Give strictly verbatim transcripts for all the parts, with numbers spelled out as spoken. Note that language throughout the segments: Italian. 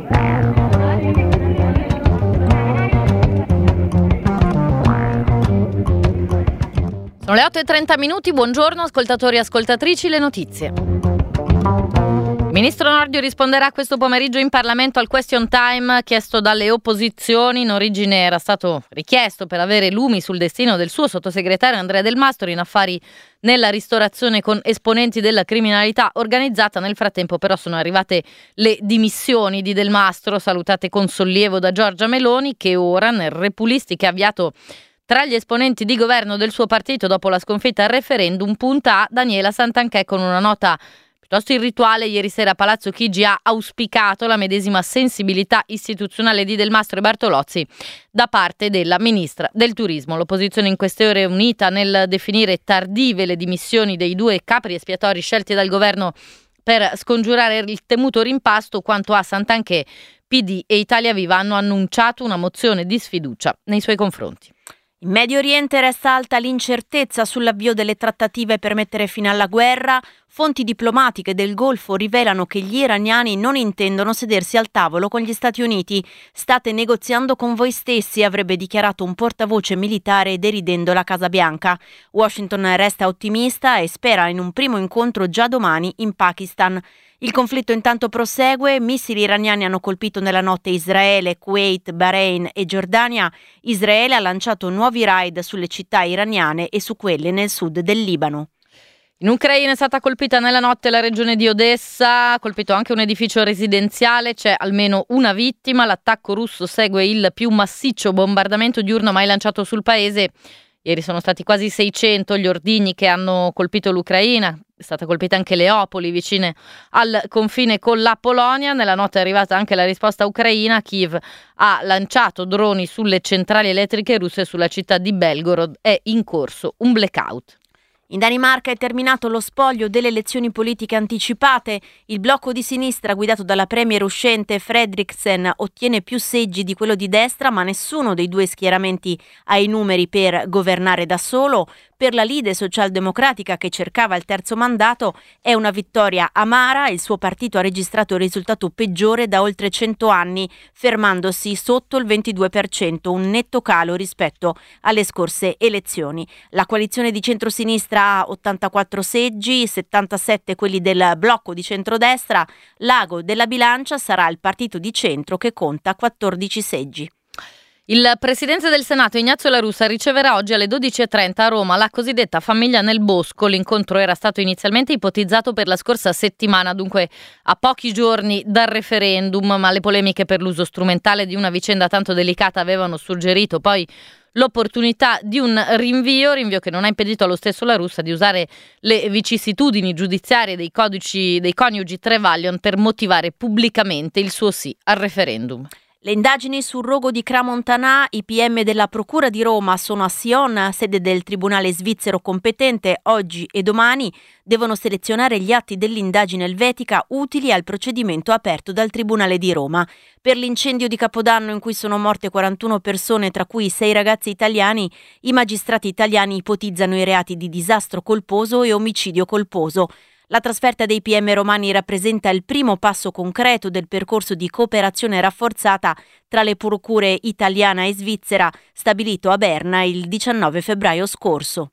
Sono le otto e trenta minuti, buongiorno ascoltatori e ascoltatrici, le notizie. Ministro Nordio risponderà questo pomeriggio in Parlamento al question time chiesto dalle opposizioni. In origine era stato richiesto per avere lumi sul destino del suo sottosegretario Andrea Del Mastro in affari nella ristorazione con esponenti della criminalità organizzata. Nel frattempo però sono arrivate le dimissioni di Del Mastro, salutate con sollievo da Giorgia Meloni, che ora nel Repulisti che ha avviato tra gli esponenti di governo del suo partito dopo la sconfitta al referendum punta a Daniela Santanchè con una nota piuttosto irrituale. Ieri sera a Palazzo Chigi ha auspicato la medesima sensibilità istituzionale di Del Mastro e Bartolozzi da parte della ministra del Turismo. L'opposizione in queste ore è unita nel definire tardive le dimissioni dei due capri espiatori scelti dal governo per scongiurare il temuto rimpasto. Quanto a Santanchè, P D e Italia Viva hanno annunciato una mozione di sfiducia nei suoi confronti. In Medio Oriente resta alta l'incertezza sull'avvio delle trattative per mettere fine alla guerra. Fonti diplomatiche del Golfo rivelano che gli iraniani non intendono sedersi al tavolo con gli Stati Uniti. State negoziando con voi stessi, avrebbe dichiarato un portavoce militare deridendo la Casa Bianca. Washington resta ottimista e spera in un primo incontro già domani in Pakistan. Il conflitto intanto prosegue, missili iraniani hanno colpito nella notte Israele, Kuwait, Bahrain e Giordania. Israele ha lanciato nuovi raid sulle città iraniane e su quelle nel sud del Libano. In Ucraina è stata colpita nella notte la regione di Odessa, ha colpito anche un edificio residenziale, c'è almeno una vittima. L'attacco russo segue il più massiccio bombardamento diurno mai lanciato sul paese. Ieri sono stati quasi seicento gli ordigni che hanno colpito l'Ucraina. È stata colpita anche Leopoli, vicine al confine con la Polonia. Nella notte è arrivata anche la risposta ucraina. Kiev ha lanciato droni sulle centrali elettriche russe e sulla città di Belgorod è in corso un blackout. In Danimarca è terminato lo spoglio delle elezioni politiche anticipate. Il blocco di sinistra guidato dalla premier uscente Fredriksen ottiene più seggi di quello di destra, ma nessuno dei due schieramenti ha i numeri per governare da solo. Per la leader socialdemocratica che cercava il terzo mandato è una vittoria amara. Il suo partito ha registrato il risultato peggiore da oltre cento anni, fermandosi sotto il ventidue per cento, un netto calo rispetto alle scorse elezioni. La coalizione di centrosinistra ha ottantaquattro seggi, settantasette quelli del blocco di centrodestra. L'ago della bilancia sarà il partito di centro che conta quattordici seggi. Il presidente del Senato Ignazio La Russa riceverà oggi alle dodici e trenta a Roma la cosiddetta famiglia nel bosco. L'incontro era stato inizialmente ipotizzato per la scorsa settimana, dunque a pochi giorni dal referendum, ma le polemiche per l'uso strumentale di una vicenda tanto delicata avevano suggerito poi l'opportunità di un rinvio, rinvio che non ha impedito allo stesso La Russa di usare le vicissitudini giudiziarie dei codici dei coniugi Trevaglion per motivare pubblicamente il suo sì al referendum. Le indagini sul rogo di Crans-Montana, i P M della Procura di Roma sono a Sion, sede del Tribunale svizzero competente. Oggi e domani devono selezionare gli atti dell'indagine elvetica utili al procedimento aperto dal Tribunale di Roma. Per l'incendio di Capodanno in cui sono morte quarantuno persone, tra cui sei ragazzi italiani, i magistrati italiani ipotizzano i reati di disastro colposo e omicidio colposo. La trasferta dei P M romani rappresenta il primo passo concreto del percorso di cooperazione rafforzata tra le procure italiana e svizzera, stabilito a Berna il diciannove febbraio scorso.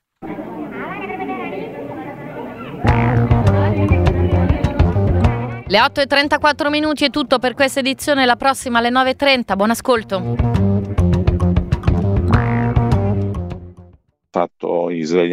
Le otto e trentaquattro minuti è tutto per questa edizione, la prossima alle nove e trenta. Buon ascolto. Fatto Israele